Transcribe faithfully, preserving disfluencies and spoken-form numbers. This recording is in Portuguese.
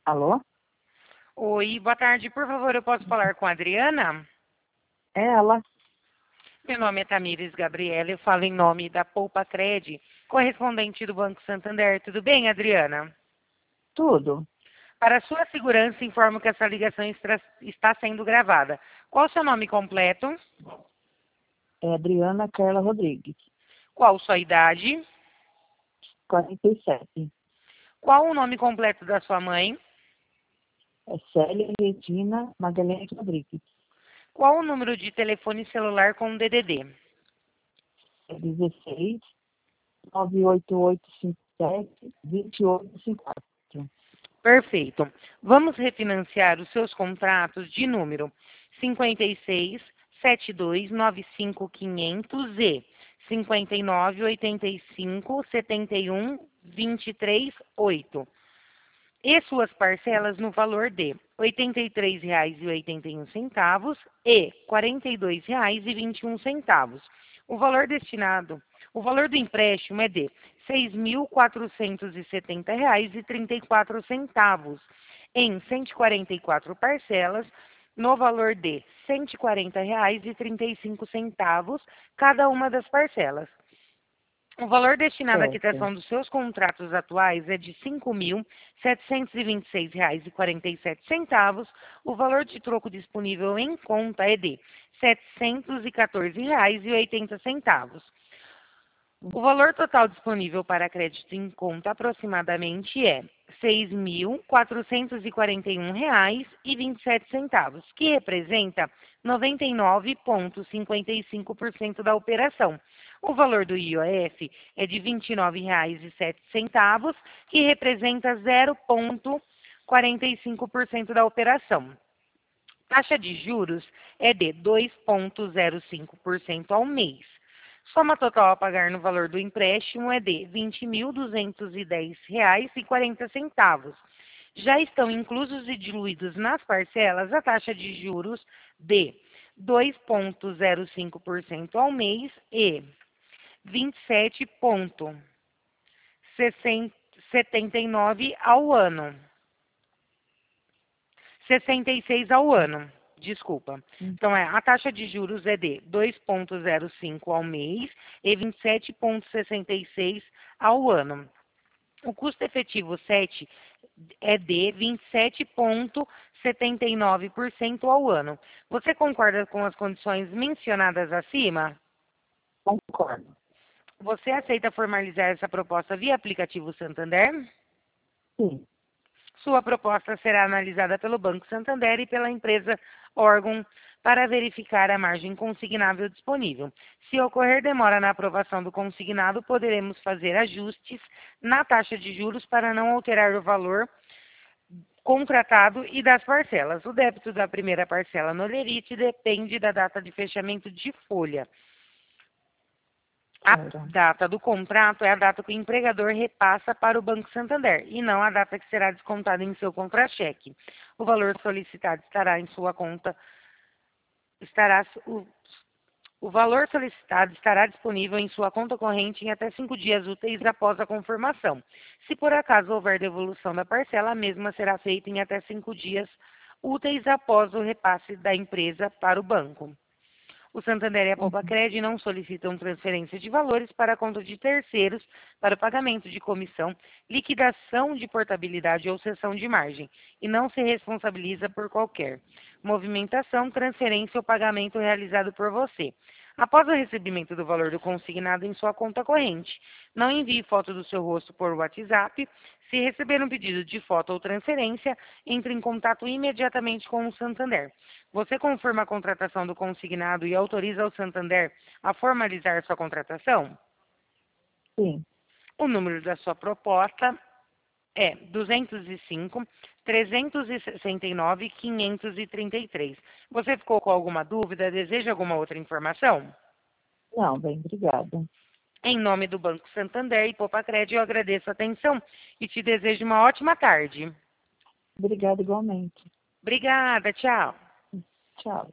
Alô? Oi, boa tarde. Por favor, eu posso falar com a Adriana? É ela? Meu nome é Tamires Gabriela, eu falo em nome da Poupa Cred, correspondente do Banco Santander. Tudo bem, Adriana? Tudo. Para sua segurança, informo que essa ligação estra- está sendo gravada. Qual o seu nome completo? É Adriana Carla Rodrigues, Qual sua idade? quarenta e sete. Qual o nome completo da sua mãe? É Célia Regina Magalhães Rodrigues. Qual o número de telefone celular com D D D? É dezesseis, nove oito oito cinco sete, dois oito cinco quatro. Perfeito. Vamos refinanciar os seus contratos de número cinquenta e seis, setenta e dois, noventa e cinco, quinhentos e cinquenta e nove, oitenta e cinco, setenta e um, vinte e três, oito. E suas parcelas no valor de R$ oitenta e três reais e oitenta e um centavos e quarenta e dois reais e vinte e um centavos. O valor destinado, o valor do empréstimo é de seis mil quatrocentos e setenta reais e trinta e quatro centavos em cento e quarenta e quatro parcelas no valor de cento e quarenta reais e trinta e cinco centavos cada uma das parcelas. O valor destinado à Certo. quitação dos seus contratos atuais é de cinco mil setecentos e vinte e seis reais e quarenta e sete centavos. O valor de troco disponível em conta é de setecentos e quatorze reais e oitenta centavos. O valor total disponível para crédito em conta aproximadamente é seis mil quatrocentos e quarenta e um reais e vinte e sete centavos, que representa noventa e nove vírgula cinquenta e cinco por cento da operação. O valor do I O F é de vinte e nove reais e sete centavos, que representa zero vírgula quarenta e cinco por cento da operação. Taxa de juros é de dois vírgula zero cinco por cento ao mês. Soma total a pagar no valor do empréstimo é de vinte mil duzentos e dez reais e quarenta centavos. Já estão inclusos e diluídos nas parcelas a taxa de juros de dois vírgula zero cinco por cento ao mês e vinte e sete vírgula setenta e nove ao ano. sessenta e seis ao ano, desculpa. Então, é, a taxa de juros é de dois vírgula zero cinco ao mês e vinte e sete vírgula sessenta e seis ao ano. O custo efetivo sete é de vinte e sete vírgula setenta e nove por cento ao ano. Você concorda com as condições mencionadas acima? Concordo. Você aceita formalizar essa proposta via aplicativo Santander? Sim. Sua proposta será analisada pelo Banco Santander e pela empresa órgão para verificar a margem consignável disponível. Se ocorrer demora na aprovação do consignado, poderemos fazer ajustes na taxa de juros para não alterar o valor contratado e das parcelas. O débito da primeira parcela no Lerite depende da data de fechamento de folha. A Certo. data do contrato é a data que o empregador repassa para o Banco Santander e não a data que será descontada em seu contra-cheque. O valor solicitado estará em sua conta, estará o, o valor solicitado estará disponível em sua conta corrente em até cinco dias úteis após a confirmação. Se por acaso houver devolução da parcela, a mesma será feita em até cinco dias úteis após o repasse da empresa para o banco. O Santander e a Uhum. Poupa-Cred não solicitam transferência de valores para a conta de terceiros para o pagamento de comissão, liquidação de portabilidade ou cessão de margem, e não se responsabiliza por qualquer movimentação, transferência ou pagamento realizado por você. Após o recebimento do valor do consignado em sua conta corrente, não envie foto do seu rosto por WhatsApp. Se receber um pedido de foto ou transferência, entre em contato imediatamente com o Santander. Você confirma a contratação do consignado e autoriza o Santander a formalizar sua contratação? Sim. O número da sua proposta é duzentos e cinco, trezentos e sessenta e nove, quinhentos e trinta e três. Você ficou com alguma dúvida? Deseja alguma outra informação? Não, bem, obrigada. Em nome do Banco Santander e Poupa-Cred, eu agradeço a atenção e te desejo uma ótima tarde. Obrigada igualmente. Obrigada, tchau. Tchau.